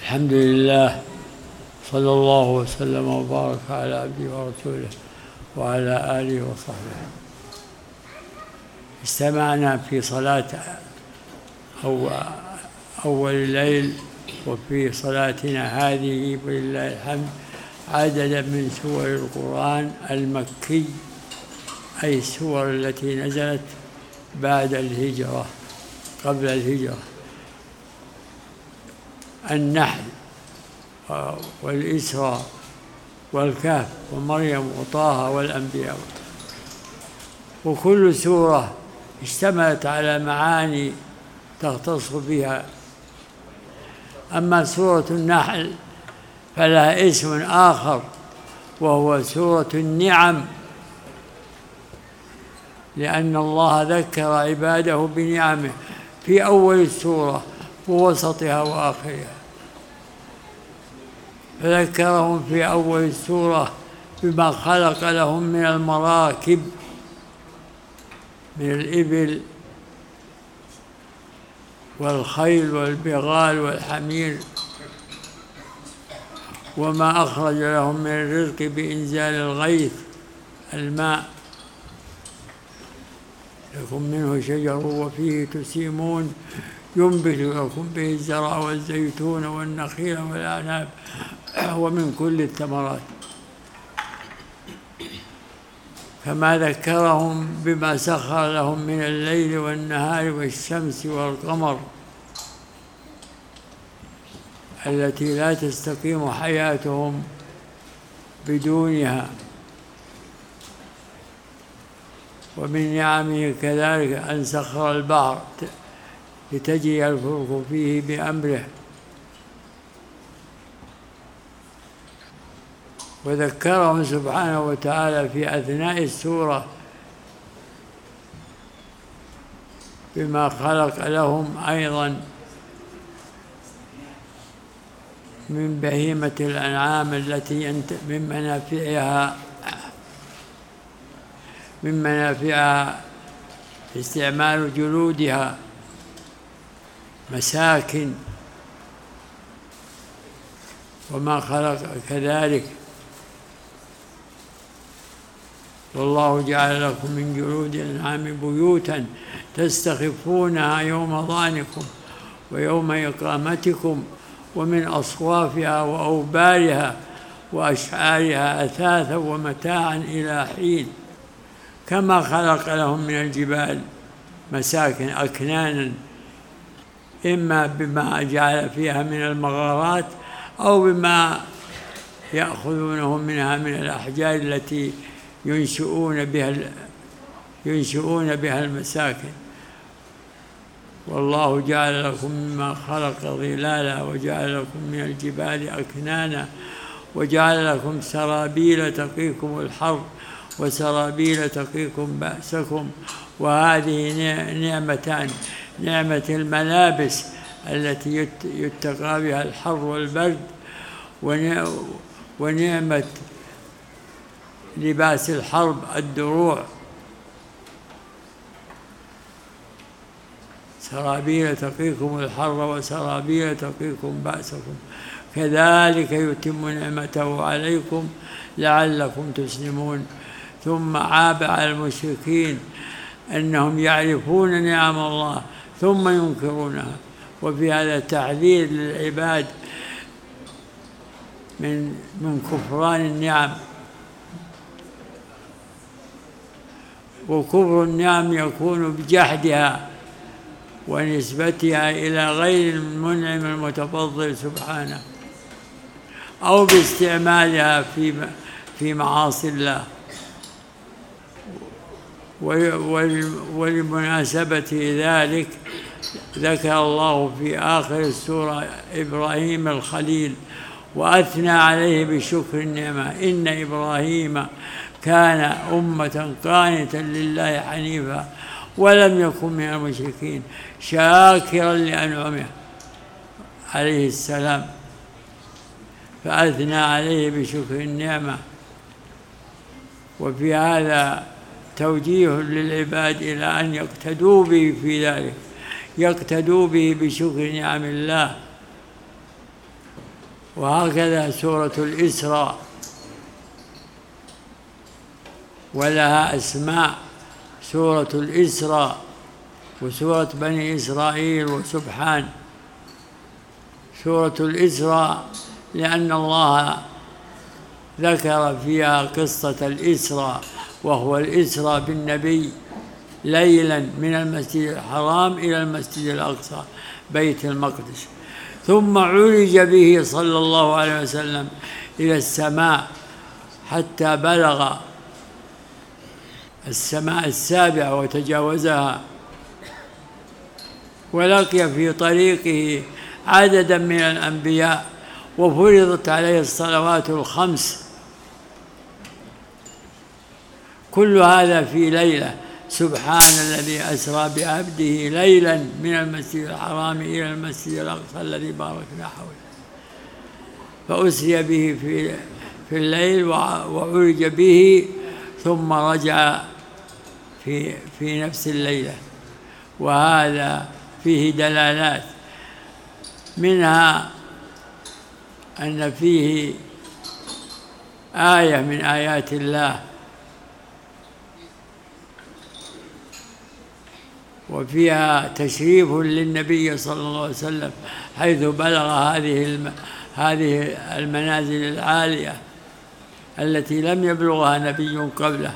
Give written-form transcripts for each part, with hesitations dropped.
الحمد لله، صلى الله وسلم وبارك على عبده ورسوله وعلى آله وصحبه. استمعنا في صلاة أول الليل وفي صلاتنا هذه ولله الحمد عددا من سور القرآن المكي، أي السور التي نزلت بعد الهجرة قبل الهجرة: النحل والإسراء والكهف ومريم وطه والأنبياء. وكل سورة اشتملت على معاني تختص بها. أما سورة النحل فلها اسم آخر وهو سورة النعم، لأن الله ذكر عباده بنعمه في أول السورة ووسطها وآخرها. فذكرهم في أول السورة بما خلق لهم من المراكب، من الإبل والخيل والبغال والحمير، وما أخرج لهم من الرزق بإنزال الغيث الماء. لكم منه شجر وفيه تسيمون ينبت لكم به الزرع والزيتون والنخيل والأعناب ومن كل الثمرات. كما ذكرهم بما سخر لهم من الليل والنهار والشمس والقمر التي لا تستقيم حياتهم بدونها. ومن نعمه كذلك أن سخر البحر لتجري الفلك فيه بأمره. وذكرهم سبحانه وتعالى في أثناء السورة بما خلق لهم أيضا من بهيمة الأنعام التي من منافعها استعمال جلودها مساكن. وما خلق كذلك والله جعل لكم من جلود الأنعام بيوتا تستخفونها يوم ظعنكم ويوم إقامتكم ومن أصوافها وأوبارها وأشعارها أثاثا ومتاعا إلى حين. كما خلق لهم من الجبال مساكن أكنانا، إما بما جعل فيها من المغارات أو بما يأخذونه منها من الأحجار التي ينشؤون بها المساكن. والله جعل لكم مما خلق ظلالا وجعل لكم من الجبال أكنانا وجعل لكم سرابيل تقيكم الحر وسرابيل تقيكم بأسكم. وهذه نعمتان: نعمة الملابس التي يتقى بها الحر والبرد، ونعمة لباس الحرب الدروع. سرابيل تقيكم الحر وسرابيل تقيكم بأسكم كذلك يتم نعمته عليكم لعلكم تسلمون. ثم عاب على المشركين أنهم يعرفون نعم الله ثم ينكرونها. وفي هذا تحذير للعباد من كفران النعم. وكفر النعم يكون بجحدها ونسبتها إلى غير المنعم المتفضل سبحانه، أو باستعمالها في معاصي الله. ولمناسبة ذلك ذكر الله في آخر السورة إبراهيم الخليل وأثنى عليه بشكر النعمة: إن إبراهيم كان أمة قانتا لله حنيفا ولم يكن من المشركين شاكرا لأنعمه عليه السلام. فأثنى عليه بشكر النعمة. وفي هذا توجيه للعباد إلى أن يقتدوا به في ذلك، يقتدوا به بشكر نعم الله وهكذا سورة الإسراء ولها أسماء: سورة الإسراء وسورة بني إسرائيل وسبحان. سورة الإسراء لأن الله ذكر فيها قصة الإسراء، وهو الإسراء بالنبي ليلا من المسجد الحرام إلى المسجد الأقصى بيت المقدس، ثم عرج به صلى الله عليه وسلم إلى السماء حتى بلغ السماء السابعة وتجاوزها، ولقي في طريقه عددا من الأنبياء، وفرضت عليه الصلوات الخمس. كل هذا في ليلة. سبحان الذي أسرى بعبده ليلا من المسجد الحرام إلى المسجد الأقصى الذي باركنا حوله. فأسري به في الليل وعرج به ثم رجع في نفس الليلة. وهذا فيه دلالات، منها أن فيه آية من آيات الله، وفيها تشريف للنبي صلى الله عليه وسلم حيث بلغ هذه المنازل العالية التي لم يبلغها نبي قبله.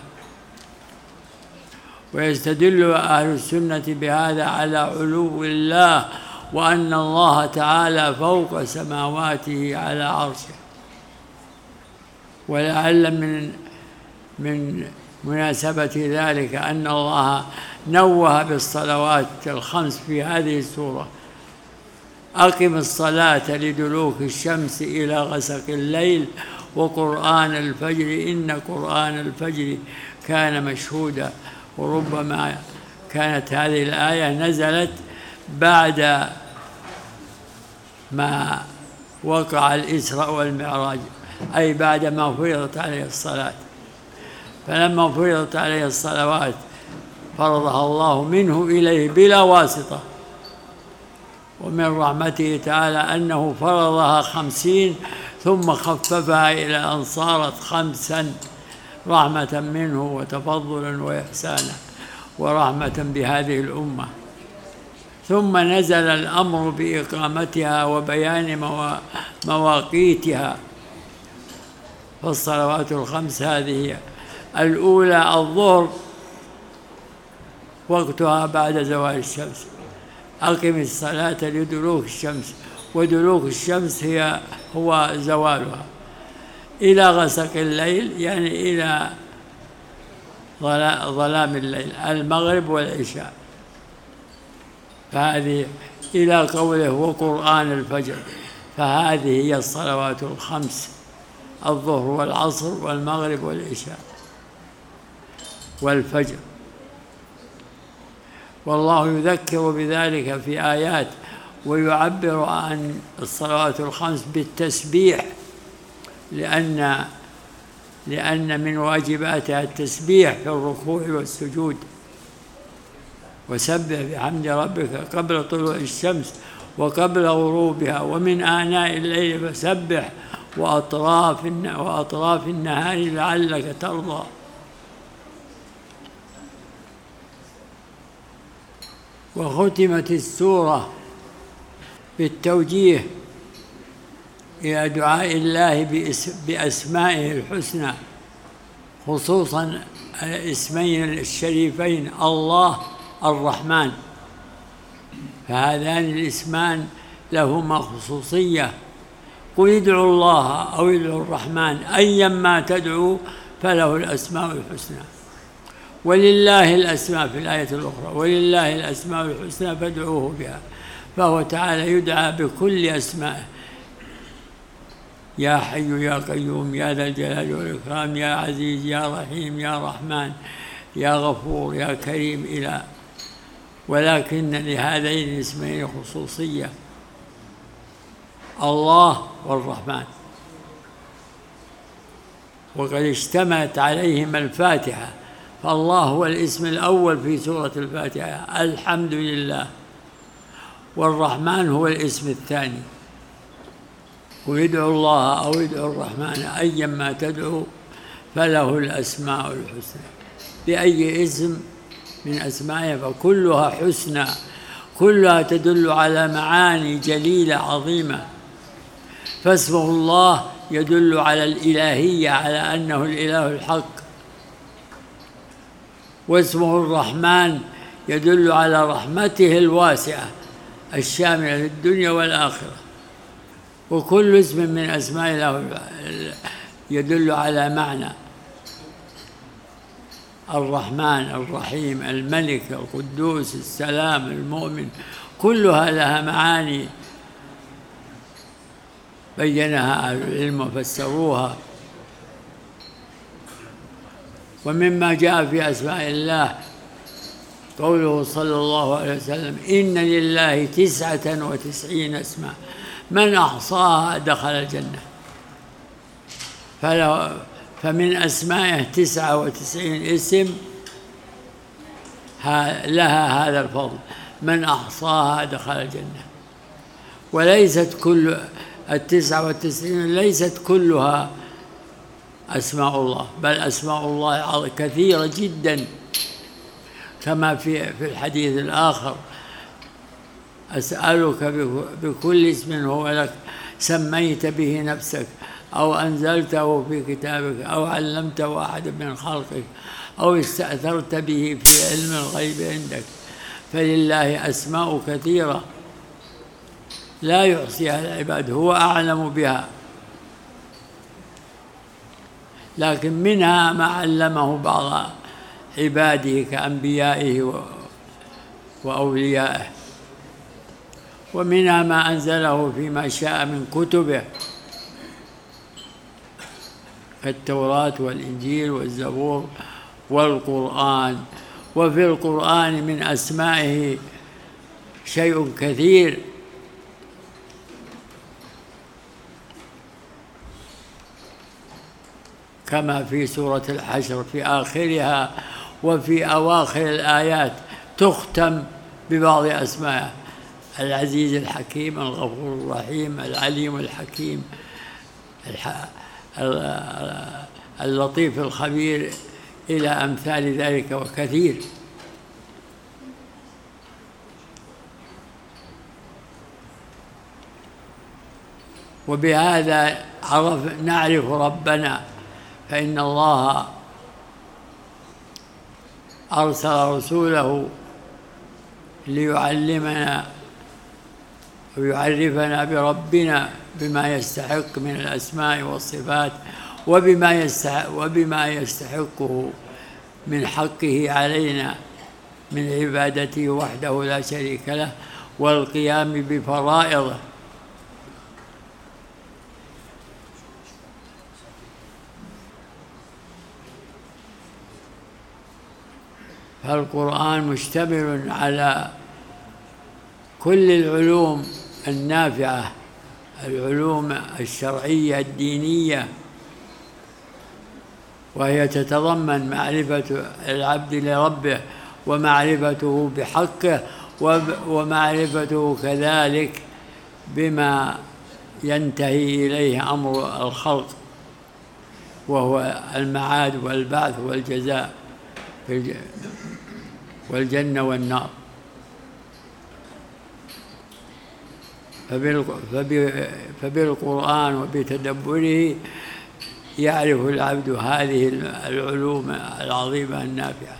ويستدل أهل السنة بهذا على علو الله، وأن الله تعالى فوق سماواته على عرشه. ولعل من مناسبة ذلك أن الله نوه بالصلوات الخمس في هذه السورة: أقم الصلاة لدلوك الشمس إلى غسق الليل وقرآن الفجر إن قرآن الفجر كان مشهودا. وربما كانت هذه الآية نزلت بعد ما وقع الإسراء والمعراج، أي بعد ما فرضت عليه الصلاة. فلما فرضت عليه الصلوات فرضها الله منه إليه بلا واسطة. ومن رحمته تعالى أنه فرضها 50 ثم خففها إلى أن صارت 5 رحمة منه وتفضلا وإحسانا ورحمة بهذه الأمة. ثم نزل الأمر بإقامتها وبيان مواقيتها. فالصلوات الخمس هذه: الأولى الظهر وقتها بعد زوال الشمس، أقم الصلاة لدلوك الشمس، ودلوك الشمس هو زوالها، إلى غسق الليل يعني إلى ظلام الليل، المغرب والعشاء. فهذه إلى قوله وقرآن الفجر، فهذه هي الصلوات الخمس: الظهر والعصر والمغرب والعشاء والفجر. والله يذكر بذلك في آيات، ويعبر عن الصلوات الخمس بالتسبيح، لأن من واجباتها التسبيح في الركوع والسجود. وسبح بحمد ربك قبل طلوع الشمس وقبل غروبها ومن آناء الليل فسبح وأطراف النهار لعلك ترضى. وختمت السورة بالتوجيه إلى دعاء الله بأسمائه الحسنى، خصوصا الاسمين الشريفين الله الرحمن، فهذان الاسمان لهما خصوصية. قل ادعوا الله أو ادعوا الرحمن أيما تدعوا فله الأسماء الحسنى. ولله الأسماء في الآية الأخرى: ولله الأسماء الحسنى فادعوه بها. فهو تعالى يدعى بكل أسمائه: يا حي يا قيوم يا ذا الجلال والإكرام يا عزيز يا رحيم يا رحمن يا غفور يا كريم إلى. ولكن لهذين الاسمين خصوصية: الله والرحمن، وقد اشتملت عليهما الفاتحة. فالله هو الاسم الأول في سورة الفاتحة، الحمد لله، والرحمن هو الاسم الثاني. ويدعو الله أو يدعو الرحمن أيما تدعو فله الأسماء الحسنى، بأي اسم من أسمائه فكلها حسنى، كلها تدل على معاني جليلة عظيمة. فاسمه الله يدل على الإلهية، على أنه الإله الحق، واسمه الرحمن يدل على رحمته الواسعة الشاملة للدنيا والآخرة. وكل اسم من أسماء الله يدل على معنى: الرحمن، الرحيم، الملك، القدوس، السلام، المؤمن، كلها لها معاني بينها أهل العلم وفسروها. ومما جاء في أسماء الله قوله صلى الله عليه وسلم: إن لله 99 اسما من أحصاها دخل الجنة. فمن أسمائه 99 اسم لها هذا الفضل، من أحصاها دخل الجنة. وليست كل 99 ليست كلها أسماء الله، بل أسماء الله كثيرة جدا، كما في الحديث الآخر: أسألك بكل اسم هو لك سميت به نفسك أو أنزلته في كتابك أو علمته أحد من خلقك أو استأثرت به في علم الغيب عندك. فلله أسماء كثيرة لا يحصيها العباد، هو أعلم بها، لكن منها ما علمه بعض عباده كأنبيائه وأوليائه، ومنها ما أنزله فيما شاء من كتبه كالتوراة والإنجيل والزبور والقرآن. وفي القرآن من أسمائه شيء كثير، كما في سورة الحشر في آخرها وفي أواخر الآيات تختم ببعض أسمائه: العزيز الحكيم، الغفور الرحيم، العليم الحكيم، اللطيف الخبير، إلى أمثال ذلك وكثير. وبهذا نعرف ربنا، فإن الله أرسل رسوله ليعلمنا ويعرفنا بربنا بما يستحق من الأسماء والصفات، وبما يستحقه من حقه علينا من عبادته وحده لا شريك له والقيام بفرائضه. فالقرآن مشتمل على كل العلوم النافعة، العلوم الشرعية الدينية، وهي تتضمن معرفة العبد لربه ومعرفته بحقه ومعرفته كذلك بما ينتهي إليه أمر الخلق، وهو المعاد والبعث والجزاء والجنة والنار. فبالقرآن وبتدبره يعرف العبد هذه العلوم العظيمة النافعة.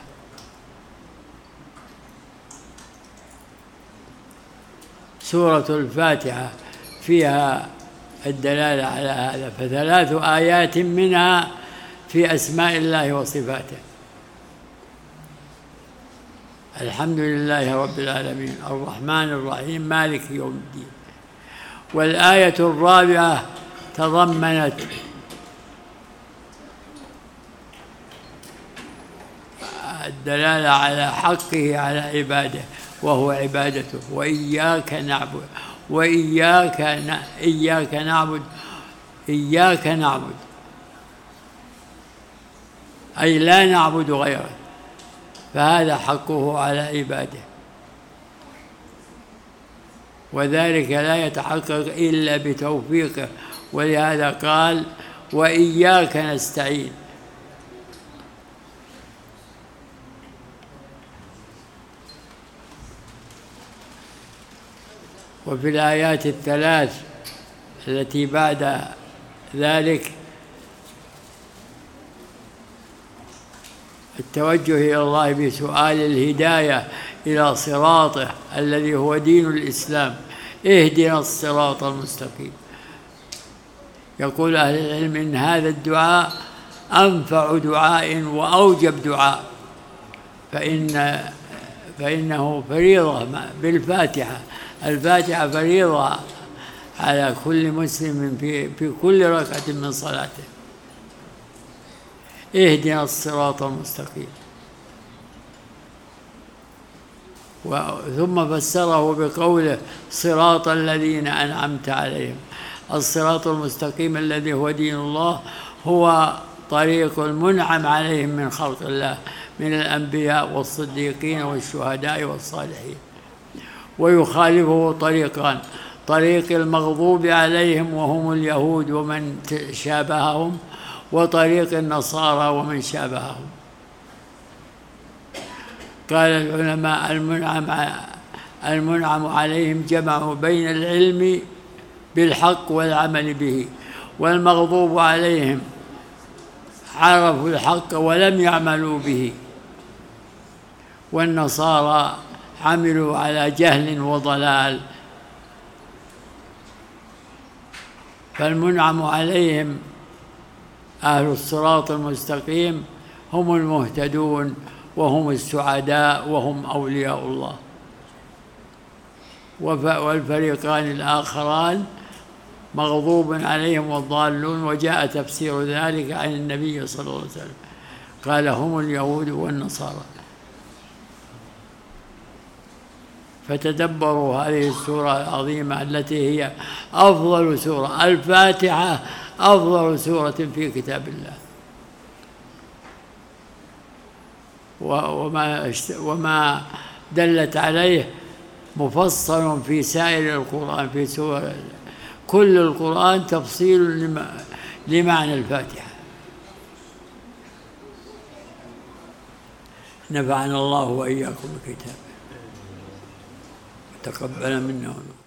سورة الفاتحة فيها الدلالة على هذا، فثلاث آيات منها في أسماء الله وصفاته: الحمد لله رب العالمين، الرحمن الرحيم، مالك يوم الدين. والآية الرابعة تضمنت الدلالة على حقه على عباده، وهو عبادته: وإياك نعبد إياك نعبد، أي لا نعبد غيره، فهذا حقه على عباده، وذلك لا يتحقق إلا بتوفيقه ولهذا قال وإياك نستعين. وفي الآيات الثلاث التي بعد ذلك التوجه إلى الله بسؤال الهداية إلى صراطه الذي هو دين الإسلام، اهدنا الصراط المستقيم. يقول أهل العلم إن هذا الدعاء أنفع دعاء وأوجب دعاء، فإنه فريضة بالفاتحة. الفاتحة فريضة على كل مسلم في كل ركعة من صلاته. اهدنا الصراط المستقيم. ثم فسره بقوله صراط الذين أنعمت عليهم. الصراط المستقيم الذي هو دين الله هو طريق المنعم عليهم من خلق الله من الأنبياء والصديقين والشهداء والصالحين. ويخالفه طريقان: طريق المغضوب عليهم وهم اليهود ومن شابههم، وطريق النصارى ومن شابههم. قال العلماء المنعم عليهم جمعوا بين العلم بالحق والعمل به، والمغضوب عليهم عرفوا الحق ولم يعملوا به، والنصارى عملوا على جهل وضلال. فالمنعم عليهم أهل الصراط المستقيم هم المهتدون وهم السعداء وهم أولياء الله. والفريقان الآخران مغضوب عليهم والضالون، وجاء تفسير ذلك عن النبي صلى الله عليه وسلم قال هم اليهود والنصارى. فتدبروا هذه السورة العظيمة التي هي أفضل سورة. الفاتحة أفضل سورة في كتاب الله، وما دلت عليه مفصل في سائر القرآن، في سورة كل القرآن تفصيل لمعنى الفاتحة. نفعنا الله وإياكم بكتابه، تقبل منا.